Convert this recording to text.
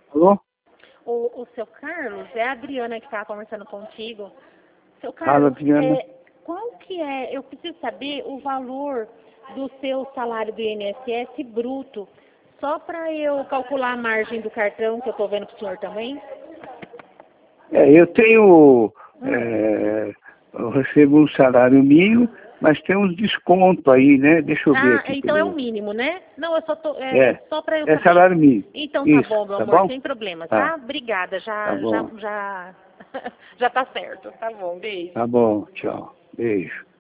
Alô? O seu Carlos, é a Adriana que estava conversando contigo. Seu Fala, Carlos, Adriana. qual que é, eu preciso saber o valor do seu salário do INSS bruto, só para eu calcular a margem do cartão, que eu estou vendo para o senhor também. Eu tenho, eu recebo um salário mínimo, mas tem uns descontos aí, né? Deixa eu ver aqui. Então é o mínimo, né? Não, eu só tô, só para eu É saber. salário mínimo. Então tá Isso, bom, meu tá amor, bom? sem problema, Tá, tá? Obrigada, tá bom. já tá certo. Tá bom, beijo. Tá bom, tchau. Beijo.